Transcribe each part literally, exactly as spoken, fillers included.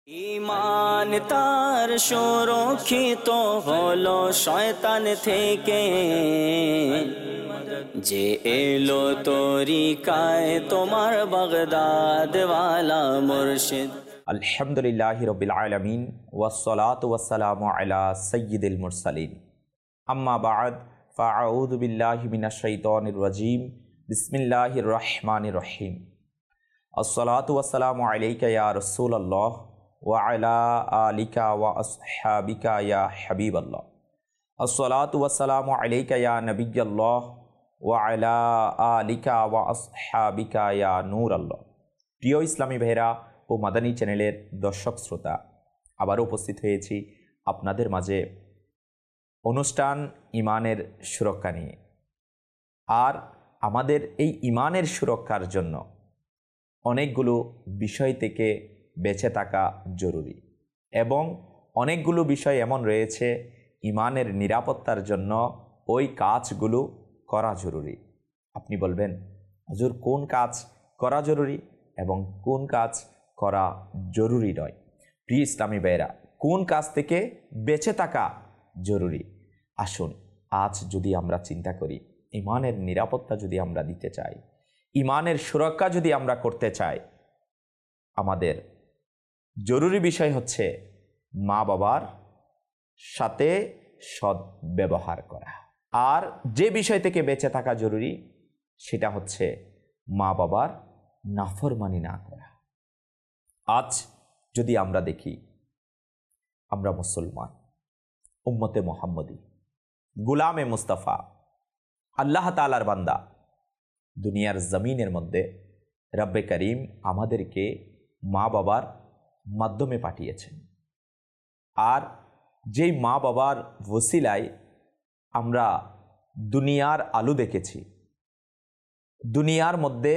ঈমান তার সুরক্ষিত হলো শয়তান থেকে, যে এলো তরিকায় তোমার বাগদাদ ওয়ালা মুর্শিদ। আলহামদুলিল্লাহি রাব্বিল আলামিন ওয়াসসালাতু ওয়াসসালামু আলা সাইয়্যিদিল মুরসালিন, আম্মা বা'দ, ফাআউযু বিল্লাহি মিনাশ শাইতানির রাজীম। বিসমিল্লাহির রহমানির রহিম। আসসালাতু ওয়াসসালামু আলাইকা ইয়া রাসূলুল্লাহ ওয়া আলা আলিকা ওয়া আসহাবিকা ইয়া হাবিবাল্লাহ। আসসালাতু ওয়াসসালামু আলাইকা ইয়া নবিয়্যাল্লাহ ওয়া আলা আলিকা ওয়া আসহাবিকা ইয়া নূরাল্লাহ। প্রিয় ইসলামী ভাইরা ও মাদানী চ্যানেলের দর্শক শ্রোতা, আবারও উপস্থিত হয়েছি আপনাদের মাঝে অনুষ্ঠান ইমানের সুরক্ষা নিয়ে। আর আমাদের এই ইমানের সুরক্ষার জন্য অনেকগুলো বিষয় থেকে বেঁচে থাকা জরুরি, এবং অনেকগুলো বিষয় এমন রয়েছে ইমানের নিরাপত্তার জন্য ওই কাজগুলো করা জরুরি। আপনি বলবেন, হুজুর কোন কাজ করা জরুরি এবং কোন কাজ করা জরুরি নয়? প্রিয় ইসলামী ভাইরা, কোন কাজ থেকে বেঁচে থাকা জরুরি? আসুন আজ যদি আমরা চিন্তা করি, ইমানের নিরাপত্তা যদি আমরা দিতে চাই, ইমানের সুরক্ষা যদি আমরা করতে চাই, আমাদের জরুরি বিষয় হচ্ছে মা বাবার সাথে সৎ ব্যবহার করা। আর যে বিষয় থেকে বেঁচে থাকা জরুরি সেটা হচ্ছে মা বাবার নাফরমানি না করা। আজ যদি আমরা দেখি, আমরা মুসলমান, উম্মতে মুহাম্মদী, গুলামে মুস্তাফা, আল্লাহ তাআলার বান্দা। দুনিয়ার জমিনের মধ্যে রব্বে করিম আমাদেরকে মা বাবার মাধ্যমে পাঠিয়েছেন। আর যেই মা বাবার ওসিলায় আমরা দুনিয়ার আলো দেখেছি, দুনিয়ার মধ্যে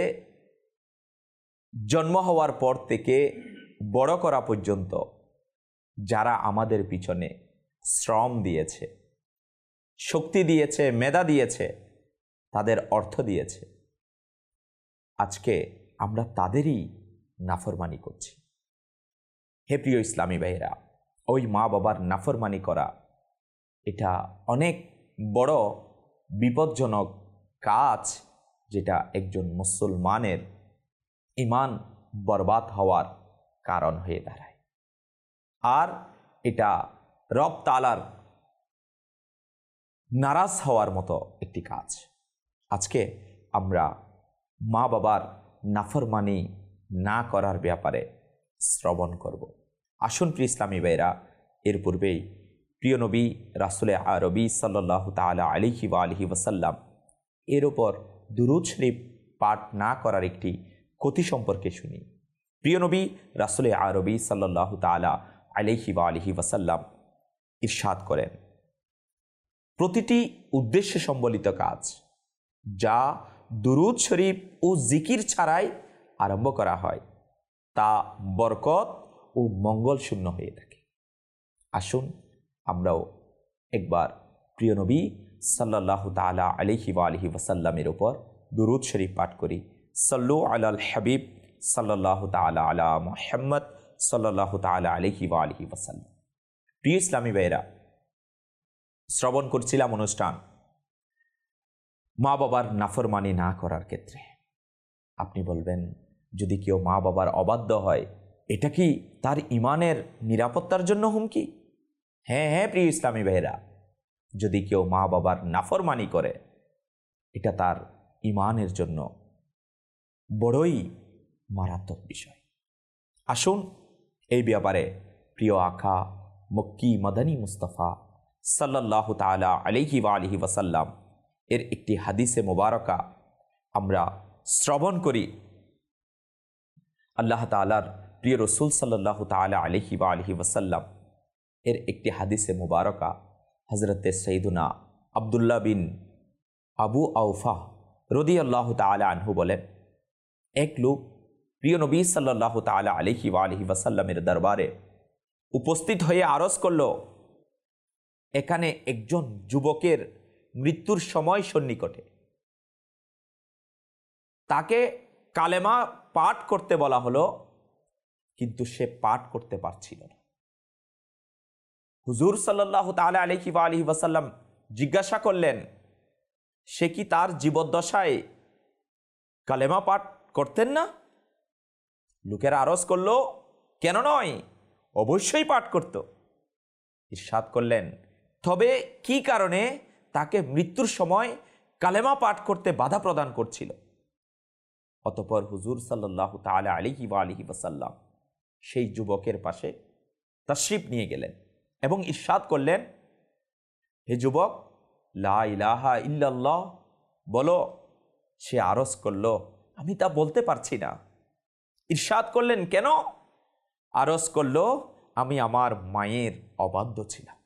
জন্ম হওয়ার পর থেকে বড় করা পর্যন্ত যারা আমাদের পিছনে শ্রম দিয়েছে, শক্তি দিয়েছে, মেধা দিয়েছে, তাদের অর্থ দিয়েছে, আজকে আমরা তাদেরই নাফরমানি করছি। হে প্রিয় ইসলামী ভাইরা, ওই মা বাবার নাফরমানি করা এটা অনেক বড় বিপজ্জনক কাজ, যেটা একজন মুসলমানের ঈমান বরবাদ হওয়ার কারণ হয়ে দাঁড়ায়। আর এটা রব তাআলার নারাজ হওয়ার মতো একটি কাজ। আজকে আমরা মা বাবার নাফরমানি না করার ব্যাপারে শ্রবণ করব। আসুন প্রিয় ইসলামী ভাইরা, এর পূর্বেই প্রিয় নবী রাসূলে আরবি সাল্লাল্লাহু তাআলা আলাইহি ওয়া আলিহি ওয়াসাল্লাম এর ওপর দুরূদ শরীফ পাঠ না করার একটি ক্ষতি সম্পর্কে শুনি। প্রিয় নবী রাসূলে আরবি সাল্লাল্লাহু তাআলা আলাইহি ওয়া আলিহি ওয়াসাল্লাম ইরশাদ করেন, প্রতিটি উদ্দেশ্য সম্বলিত কাজ যা দুরূদ শরীফ ও জিকির ছাড়াই আরম্ভ করা হয় তা বরকত ও মঙ্গল শূন্য হয়ে থাকে। আসুন আমরাও একবার প্রিয় নবী সাল্লাল্লাহু তাআলা আলাইহি ওয়া আলিহি ওয়াসাল্লামের উপর দুরূদ শরীফ পাঠ করি। সাল্লু আলাল হাবিব সাল্লাল্লাহু তাআলা আলা মুহাম্মদ সাল্লাল্লাহু তাআলা আলাইহি ওয়া আলিহি ওয়াসাল্লাম। প্রিয় ইসলামী ভাইরা, শ্রবণ করছিলাম অনুষ্ঠান মা বাবার নাফরমানি না করার ক্ষেত্রে। আপনি বলবেন, যদি কেউ মা বাবার অবাধ্য হয়, এটা কি তার ইমানের নিরাপত্তার জন্য হুমকি? হ্যাঁ হ্যাঁ প্রিয় ইসলামী ভাইরা, যদি কেউ মা বাবার নাফরমানি করে, এটা তার ইমানের জন্য বড়ই মারাত্মক বিষয়। আসুন এই ব্যাপারে প্রিয় আকা মক্কি মাদানী মুস্তাফা সাল্লাল্লাহু তাআলা আলাইহি ওয়া আলিহি ওয়াসাল্লাম এর একটি হাদিসে মোবারকা আমরা শ্রবণ করি। আল্লাহ তাআলার প্রিয় রসুল সাল্লাল্লাহু তাআলা আলাইহি ওয়া আলিহি ওয়াসাল্লাম এর একটি হাদিসে মোবারকা হযরতে সাইয়্যিদুনা আব্দুল্লাহ বিন আবু আওফা রাদিয়াল্লাহু তাআলা আনহু বলেন, এক লোক প্রিয় নবী সাল্লাল্লাহু তাআলা আলাইহি ওয়া আলিহি ওয়াসাল্লামের দরবারে উপস্থিত হয়ে আরজ করল, এখানে একজন যুবকের মৃত্যুর সময় সন্নিকটে, তাকে কালেমা পাঠ করতে বলা হলো, কিন্তু সে পাঠ করতে পারছিল না। হুজুর সাল্লাল্লাহু তাআলা আলাইহি ওয়া আলিহি ওয়াসাল্লাম জিজ্ঞাসা করলেন, সে কি তার জীবদ্দশায় কালেমা পাঠ করতেন না? লোকেরা আরজ করল, কেন নয়, অবশ্যই পাঠ করত। ইরশাদ করলেন, তবে কি কারণে তাকে মৃত্যুর সময় কালেমা পাঠ করতে বাধা প্রদান করছিল? অতঃপর হুজুর সাল্লাল্লাহু তাআলা আলাইহি ওয়া আলিহি ওয়াসাল্লাম সেই যুবকের পাশে তাশরিফ নিয়ে গেলেন এবং ইরশাদ করলেন, হে যুবক, লা ইলাহা ইল্লাল্লাহ বলো। সে আরজ করল, আমি তা বলতে পারছি না। ইরশাদ করলেন, কেন? আরজ করল, আমি আমার মায়ের অবাধ্য ছিলাম।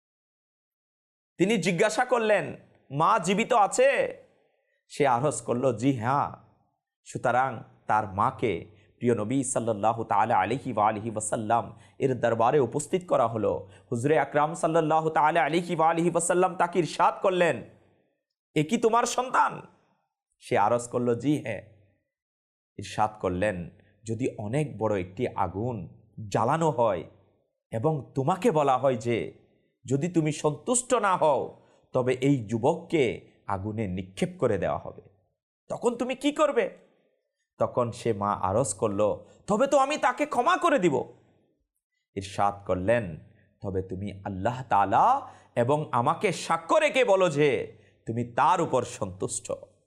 তিনি জিজ্ঞাসা করলেন, মা জীবিত আছে? সে আরজ করল, জি হ্যাঁ। সুতরাং তার মাকে প্রিয় নবী সাল্লাল্লাহু তাআলা আলাইহি ওয়া আলিহি ওয়াসাল্লাম এর দরবারে উপস্থিত করা হলো। হুজুরে আকরাম সাল্লাল্লাহু তাআলা আলাইহি ওয়া আলিহি ওয়াসাল্লাম তাকে ইরশাদ করলেন, এ কি তোমার সন্তান? সে আরজ করল, জি হ্যাঁ। ইরশাদ করলেন, যদি অনেক বড় একটি আগুন জ্বালানো হয় এবং তোমাকে বলা হয় যে যদি তুমি সন্তুষ্ট না হও তবে এই যুবককে আগুনে নিক্ষেপ করে দেওয়া হবে, তখন তুমি কি করবে? তখন সে মা আরজ করল, তবে তো আমি তাকে ক্ষমা করে দিব। ইরশাদ করলেন, তবে তুমি আল্লাহ তাআলা এবং আমাকে সাক্ষ্য রেখে বলো যে তুমি তার উপর সন্তুষ্ট।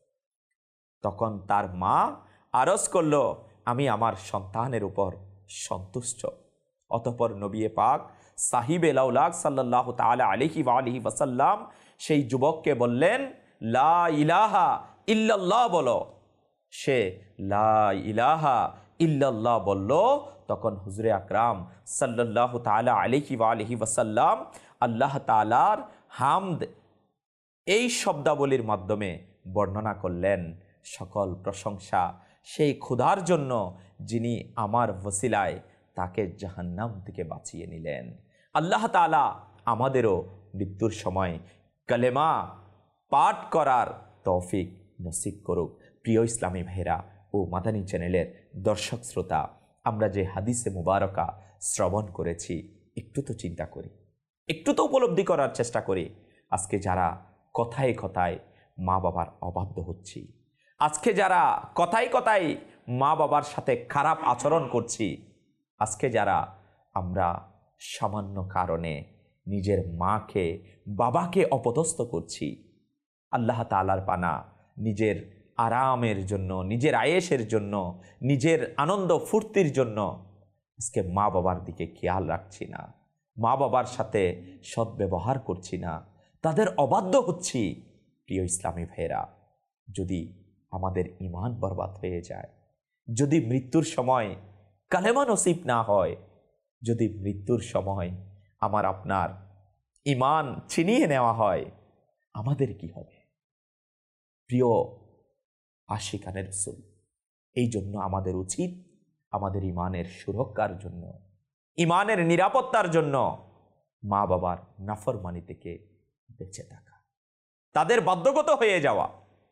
তখন তার মা আরজ করল, আমি আমার সন্তানের উপর সন্তুষ্ট। অতঃপর নবী পাক সাহিবে লাউলাক সাল্লাল্লাহু তাআলা আলাইহি ওয়া আলিহি ওয়াসাল্লাম সেই যুবককে বললেন, লা ইলাহা ইল্লাল্লাহ বলো। সে লা ইলাহা ইল্লাল্লাহ বলল। তখন হুজুরে আকরাম সাল্লাল্লাহু তাআলা আলাইহি ওয়া আলিহি ওয়াসাল্লাম আল্লাহ তাআলার হামদ এই শব্দাবলীর মাধ্যমে বর্ণনা করলেন, সকল প্রশংসা সেই খোদার জন্য যিনি আমার ওসিলায় তাকে জাহান্নাম থেকে বাঁচিয়ে নিলেন। আল্লাহ তাআলা আমাদেরও মৃত্যুর সময় কালেমা পাঠ করার তৌফিক নসিব করুক। প্রিয় ইসলামী ভাইরা ও মাদানী চ্যানেলের দর্শক শ্রোতা, আমরা যে হাদিসে মুবারকা শ্রবণ করেছি, একটু তো চিন্তা করি, একটু তো উপলব্ধি করার চেষ্টা করি। আজকে যারা কথায় কথায় মা বাবার অবাধ্য হচ্ছি, আজকে যারা কথায় কথায় মা বাবার সাথে খারাপ আচরণ করছি, আজকে যারা আমরা সামান্য কারণে নিজের মাকে বাবাকে অপদস্থ করছি, আল্লাহ তাআলার পানা নিজের আরামের জন্য, নিজের আয়েশের জন্য, নিজের আনন্দ ফুর্তির জন্য আজকে মা বাবার দিকে খেয়াল রাখছি না, মা বাবার সাথে সদ্ব্যবহার করছি না, তাদের অবাধ্য হচ্ছি। প্রিয় ইসলামী ভাইরা, যদি আমাদের ঈমান বরবাদ হয়ে যায়, যদি মৃত্যুর সময় কালেমা নসিব না হয়, যদি মৃত্যুর সময় আমার আপনার ঈমান ছিনিয়ে নেওয়া হয়, আমাদের কি হবে? প্রিয় আশিকানে রাসূল, এই জন্য আমাদের উচিত আমাদের ঈমানের সুরক্ষার জন্য, ঈমানের নিরাপত্তার জন্য মা বাবার নাফরমানি থেকে বেঁচে থাকা, তাদের বাধ্যগত হয়ে যাওয়া।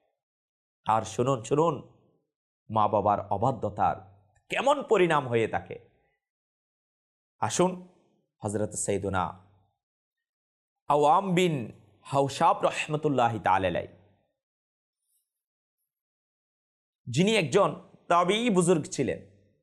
আর শুনুন শুনুন মা বাবার অবাধ্যতার কেমন পরিণাম হয়ে থাকে। আসুন হযরত সাইয়্যিদুনা আওয়াম বিন হাওশাব রাহমাতুল্লাহি তাআলা আলাইহি, যিনি একজন তাবিঈ বুজুর্গ ছিলেন,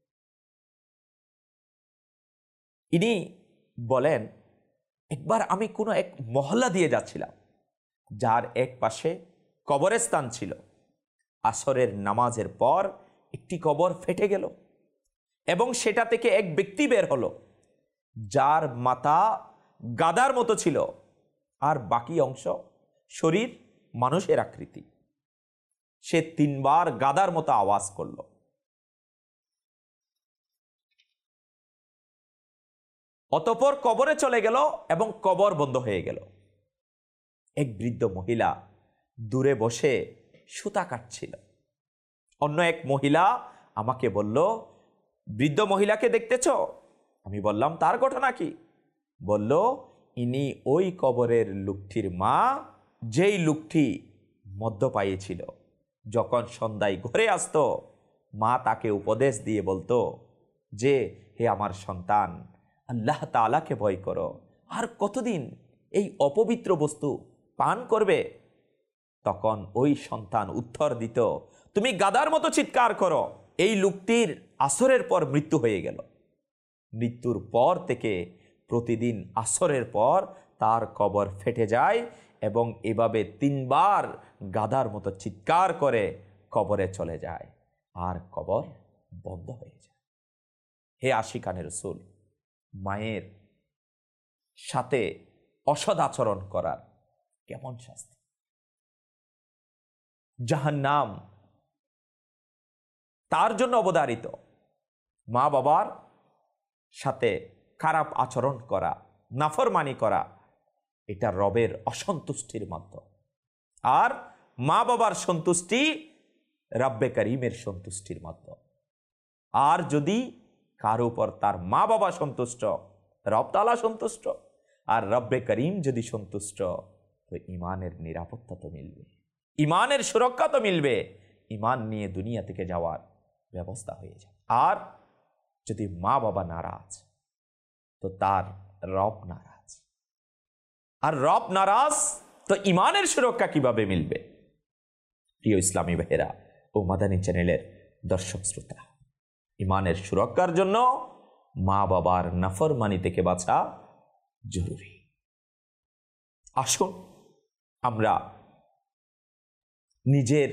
ইনি বলেন, একবার আমি কোনো এক মহল্লা দিয়ে যাচ্ছিলাম, যার এক পাশে কবরস্থান ছিল। আসরের নামাজের পর একটি কবর ফেটে গেল এবং সেটা থেকে এক ব্যক্তি বের হলো, যার মাথা গাদার মতো ছিল আর বাকি অংশ শরীর মানুষের আকৃতি। সে তিনবার গাদার মতো আওয়াজ করল। অতঃপর কবরে চলে গেল এবং কবর বন্ধ হয়ে গেল। এক বৃদ্ধ মহিলা দূরে বসে সুতা কাটছিল। অন্য এক মহিলা আমাকে বলল, বৃদ্ধ মহিলাকে দেখতেছ? আমি বললাম, তার ঘটনা কি? বলল, ইনি ওই কবরের লোকটির মা, যেই লোকটি মদ্যপায়ী ছিল। যখন সন্ধ্যায় ঘরে আসতো, মা তাকে উপদেশ দিয়ে বলতো যে, হে আমার সন্তান, আল্লাহ তাআলাকে ভয় করো। আর কতদিন এই অপবিত্র বস্তু পান করবে? তখন ওই সন্তান উত্তর দিত, তুমি গাধার মতো চিৎকার করো। এই লোকটির আসরের পর মৃত্যু হয়ে গেল। মৃত্যুর পর থেকে প্রতিদিন আসরের পর তার কবর ফেটে যায় এবং এভাবে তিনবার গাধার মতো চিৎকার করে কবরে চলে যায়, আর কবর বন্ধ হয়ে যায়। হে আশিকানে রাসূল, মায়ের সাথে অসৎ আচরণ করার কেমন শাস্তি! জাহান্নাম তার জন্য অবধারিত। মা বাবার সাথে খারাপ আচরণ করা, নাফরমানি করা, এটা রবের অসন্তুষ্টির মাধ্যম। আর মা বাবার সন্তুষ্টি রব্বে করিমের সন্তুষ্টির মাধ্যম। আর যদি কারো উপর তার মা বাবা সন্তুষ্ট, রব তাআলা সন্তুষ্ট, আর রব্বে করিম যদি সন্তুষ্ট, তো ইমানের নিরাপত্তা তো মিলবে, ইমানের সুরক্ষা তো মিলবে, ইমান নিয়ে দুনিয়া থেকে যাওয়ার ব্যবস্থা হয়ে যাবে। আর যদি মা বাবা নারাজ, তো তার রব নারাজ, আর রব নারাজ, তো ইমানের সুরক্ষা কিভাবে মিলবে? প্রিয় ইসলামী ভাইয়েরা ও মাদানী চ্যানেলের দর্শক শ্রোতা, ইমানের সুরক্ষার জন্য মা বাবার নাফরমানি থেকে বাঁচা জরুরি। আসুন আমরা নিজের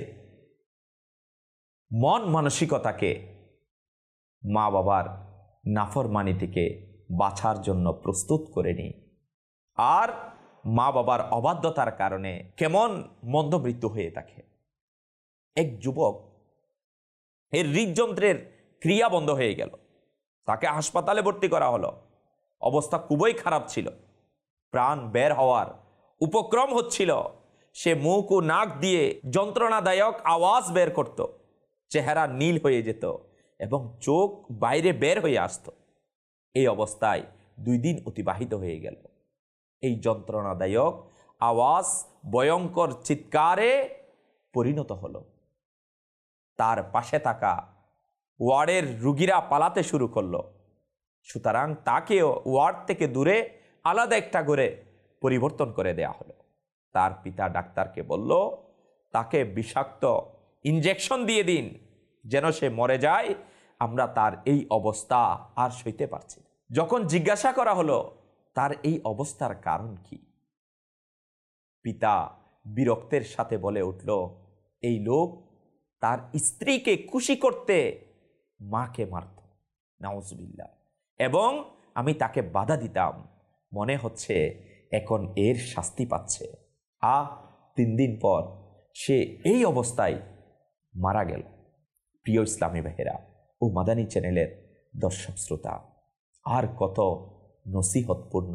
মন মানসিকতাকে মা বাবার নাফরমানি থেকে বাঁচার জন্য প্রস্তুত করে নিই। আর মা বাবার অবাধ্যতার কারণে কেমন মন্দ মৃত্যু হয়ে থাকে। এক যুবক, এর হৃদযন্ত্রের ক্রিয়া বন্ধ হয়ে গেল, তাকে হাসপাতালে ভর্তি করা হলো। অবস্থা খুবই খারাপ ছিল, প্রাণ বের হওয়ার উপক্রম হচ্ছিল। সে মুখ ও নাক দিয়ে যন্ত্রণাদায়ক আওয়াজ বের করত, চেহারা নীল হয়ে যেত এবং চোখ বাইরে বের হয়ে আসত। এই অবস্থায় দুই দিন অতিবাহিত হয়ে গেল। এই যন্ত্রণাদায়ক আওয়াজ ভয়ঙ্কর চিৎকারে পরিণত হলো। তার পাশে থাকা ওয়ার্ডের রুগীরা পালাতে শুরু করলো। সুতরাং তাকেও ওয়ার্ড থেকে দূরে আলাদা একটা ঘরে পরিবর্তন করে দেয়া হলো। তার পিতা ডাক্তারকে বলল, তাকে বিষাক্ত ইনজেকশন দিয়ে দিন যেন সে মরে যায়, আমরা তার এই অবস্থা আর সইতে পারছি না। যখন জিজ্ঞাসা করা হলো তার এই অবস্থার কারণ কি, পিতা বিরক্তের সাথে বলে উঠল, এই লোক তার স্ত্রীকে খুশি করতে মাকে মারত, নাউজুবিল্লাহ, এবং আমি তাকে বাধা দিতাম, মনে হচ্ছে এখন এর শাস্তি পাচ্ছে। আ তিন দিন পর সে এই অবস্থায় মারা গেল। প্রিয় ইসলামী ভাইয়েরা ও মাদানী চ্যানেলের দর্শক শ্রোতা, আর কত নসিহতপূর্ণ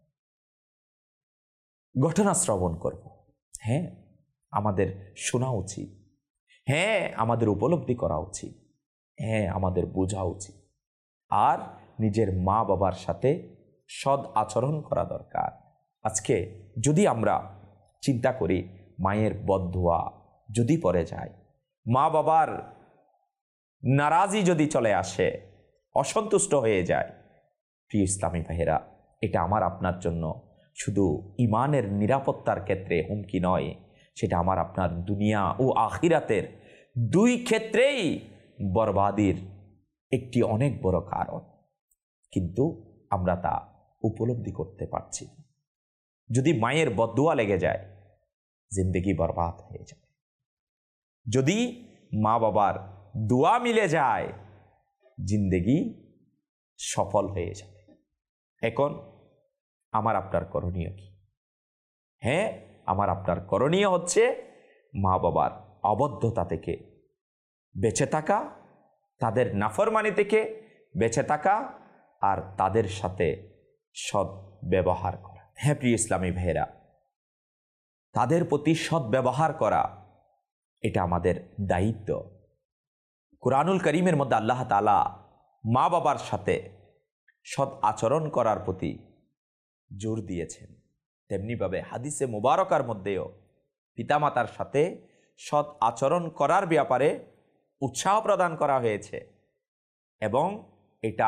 ঘটনা শ্রবণ করব। হ্যাঁ, আমাদের শোনা উচিত, হ্যাঁ আমাদের উপলব্ধি করা উচিত, হ্যাঁ আমাদের বোঝা উচিত। আর নিজের মা বাবার সাথে সৎ আচরণ করা দরকার। আজকে যদি আমরা চিন্তা করি, মায়ের বদদুয়া যদি পড়ে যায়, মা বাবার নারাজি যদি চলে আসে, অসন্তুষ্ট হয়ে যায়, প্রিয় ইসলামী ভাইয়েরা, এটা আমার আপনার জন্য শুধু ইমানের নিরাপত্তার ক্ষেত্রে হুমকি নয়, সেটা আমার আপনার দুনিয়া ও আখিরাতের দুই ক্ষেত্রেই বরবাদির একটি অনেক বড় কারণ। কিন্তু আমরা তা উপলব্ধি করতে পারছি। যদি মায়ের বদদুয়া লেগে যায়, জিন্দেগি বরবাদ হয়ে যাবে। যদি মা বাবার দোয়া মিলে যায়, জিন্দেগি সফল হয়ে যাবে। এখন আমার আপনার করণীয় কি? হ্যাঁ, আমার আপনার করণীয় হচ্ছে মা বাবার অবদ্ধতা থেকে বেঁচে থাকা, তাদের নাফরমানি থেকে বেঁচে থাকা, আর তাদের সাথে সৎ ব্যবহার করা। হ্যাঁ প্রিয় ইসলামী ভাইয়েরা, তাদের প্রতি সৎ ব্যবহার করা এটা আমাদের দায়িত্ব। কুরআনুল কারীমের মধ্যে আল্লাহ তাআলা মা বাবার সাথে সৎ আচরণ করার প্রতি জোর দিয়েছেন। তেমনিভাবে হাদিসে মুবারকার মধ্যেও পিতামাতার সাথে সৎ আচরণ করার ব্যাপারে উৎসাহ প্রদান করা হয়েছে, এবং এটা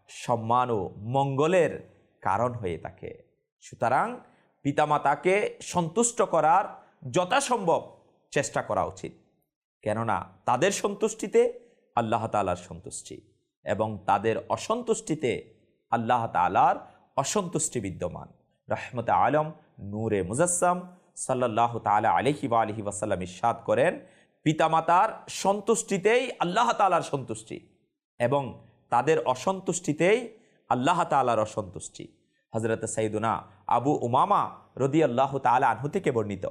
সম্মান ও মঙ্গলের কারণ হয়ে থাকে। সুতরাং পিতামাতাকে সন্তুষ্ট করার যথাসম্ভব চেষ্টা করা উচিত, কেননা তাদের সন্তুষ্টিতে আল্লাহ তাআলার সন্তুষ্টি এবং তাদের অসন্তুষ্টিতে আল্লাহ তাআলার অসন্তুষ্টি বিদ্যমান। রহমতে আলম নূরে মুজাসসাম সাল্লাল্লাহু তাআলা আলাইহি ওয়া আলিহি ওয়াসাল্লাম ইরশাদ করেন, পিতামাতার সন্তুষ্টিতেই আল্লাহ তাআলার সন্তুষ্টি এবং তাদের অসন্তুষ্টিতেই আল্লাহ তাআলার অসন্তুষ্টি। হযরত সাইয়্যিদুনা আবু উমামা রাদিয়াল্লাহু তাআলা আনহু থেকে বর্ণিত,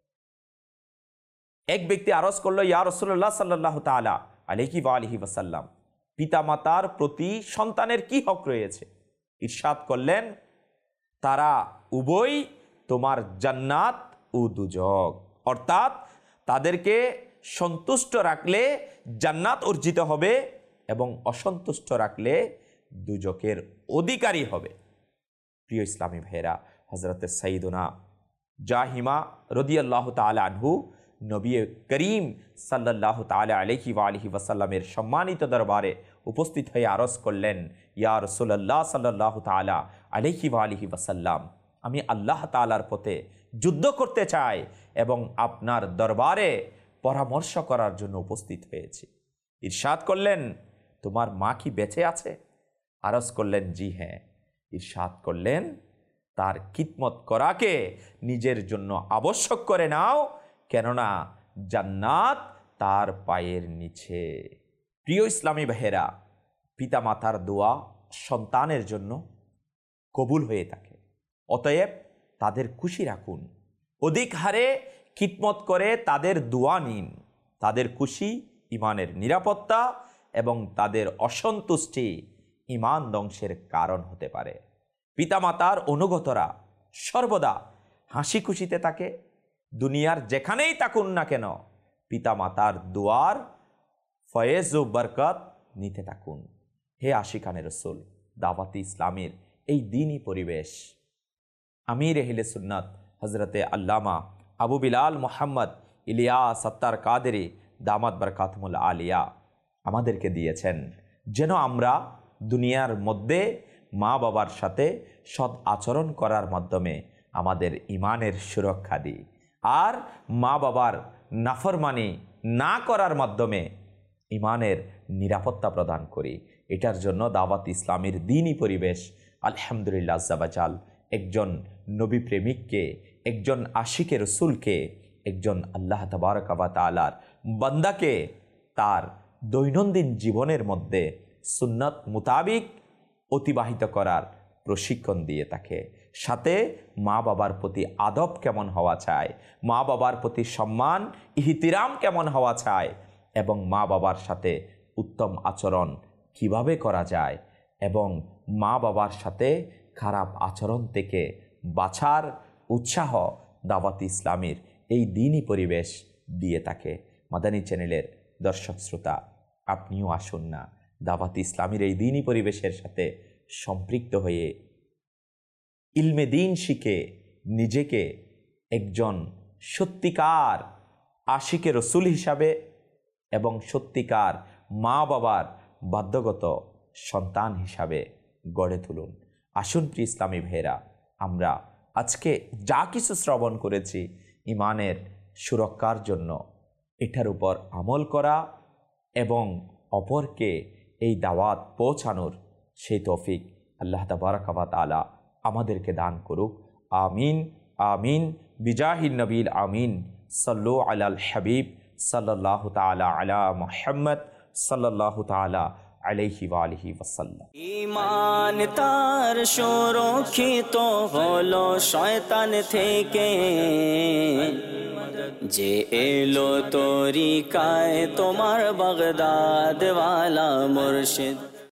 এক ব্যক্তি আরজ করল, ইয়া রাসূলুল্লাহ সাল্লাল্লাহু তাআলা আলাইহি ওয়া আলিহি ওয়াসাল্লাম, পিতামাতার প্রতি সন্তানের কি হক রয়েছে? ইরশাদ করলেন, তারা উভয় তোমার জান্নাত ও দুজক, অর্থাৎ তাদেরকে সন্তুষ্ট রাখলে জান্নাত অর্জিত হবে এবং অসন্তুষ্ট রাখলে দুজকের অধিকারী হবে। প্রিয় ইসলামী ভাইয়েরা, হযরত সাইয়্যিদুনা জাহিমা রাদিয়াল্লাহু তাআলা আনহু নবী করিম সাল্লাল্লাহু তাআলা আলাইহি ওয়া আলিহি ওয়াসাল্লামের সম্মানিত দরবারে উপস্থিত হয়ে আরজ করলেন, ইয়া রাসূলুল্লাহ সাল্লাল্লাহু তাআলা আলাইহি ওয়া আলিহি ওয়াসাল্লাম, আমি আল্লাহ তাআলার পথে যুদ্ধ করতে চাই এবং আপনার দরবারে পরামর্শ করার জন্য উপস্থিত হয়েছি। ইরশাদ করলেন, তোমার মা কি বেঁচে আছে? আরজ করলেন, জি হ্যাঁ। ইরশাদ করলেন, তার খিদমত করাকে নিজের জন্য আবশ্যক করে নাও, কেননা জান্নাত তার পায়ের নিচে। প্রিয় ইসলামী ভাইয়েরা, পিতামাতার দোয়া সন্তানের জন্য কবুল হয়ে থাকে, অতএব তাদের খুশি রাখুন, অধিক হারে খিদমত করে তাদের দোয়া নিন। তাদের খুশি ইমানের নিরাপত্তা এবং তাদের অসন্তুষ্টি ইমান ধ্বংসের কারণ হতে পারে। পিতামাতার অনুগতরা সর্বদা হাসি খুশিতে থাকে, দুনিয়ার যেখানেই থাকুন না কেন পিতামাতার দোয়ার ফয়েজ ও বরকত নিতে থাকুন। হে আশিকানে রসুল, দাওয়াতে ইসলামের এই দিনই পরিবেশ আমির এহলে সুন্নাত হজরতে আল্লামা আবু বিলাল মোহাম্মদ ইলিয়াস সত্তার কাদেরি দামাত বরকাতুল আলিয়া আমাদেরকে দিয়েছেন, যেন আমরা দুনিয়ার মধ্যে মা বাবার সাথে সৎ আচরণ করার মাধ্যমে আমাদের ইমানের সুরক্ষা দিই, আর মা বাবার নাফরমানি না করার মাধ্যমে ইমানের নিরাপত্তা প্রদান করি। এটার জন্য দাওয়াত ইসলামের দ্বীনি পরিবেশ আলহামদুলিল্লাহ আজ্জাবাজাল একজন নবী প্রেমিককে, একজন আশিকে রসুলকে, একজন আল্লাহ তাবারক ওয়া তাআলার বান্দাকে তার দৈনন্দিন জীবনের মধ্যে সুন্নাত মোতাবিক অতিবাহিত করার প্রশিক্ষণ দিয়ে থাকে। সাথে মা বাবার প্রতি আদব কেমন হওয়া চায়, মা বাবার প্রতি সম্মান ইহতিরাম কেমন হওয়া চায় এবং মা বাবার সাথে উত্তম আচরণ কিভাবে করা যায় এবং মা বাবার সাথে খারাপ আচরণ থেকে বাঁচার উৎসাহ দাওয়াত ইসলামের এই দ্বীনি পরিবেশ দিয়ে থাকে। মাদানী চ্যানেলের দর্শক শ্রোতা, আপনিও আসুন না দাওয়াত ইসলামের এই দ্বীনি পরিবেশের সাথে সম্পৃক্ত হয়ে ইলমে দ্বীন শিখে নিজেকে একজন সত্যিকার আশিকে রসুল হিসাবে এবং সত্যিকার মা বাবার বাধ্যগত সন্তান হিসাবে গড়ে তুলুন। আসুন প্রিয় ইসলামী ভাইয়েরা, আমরা আজকে যা কিছু শ্রবণ করেছি ইমানের সুরক্ষার জন্য এটার উপর আমল করা এবং অপরকে এই দাওয়াত পৌঁছানোর সেই তৌফিক আল্লাহ তাবারক ওয়া তাআলা আমাদেরকে দান করুক। আমিন আমিন বিজাহিন নবীল আমিন। সাল্লু আলাল হাবিব সাল্লাল্লাহু তাআলা আলা মুহাম্মদ সাল্লাল্লাহু তাআলা আলাইহি ওয়া আলিহি ওয়াসাল্লাম। ঈমান তার সুরক্ষিত হলো শয়তান থেকে, যে এলো তরিকায় তোমার বাগদাদ ওয়ালা মুর্শিদ।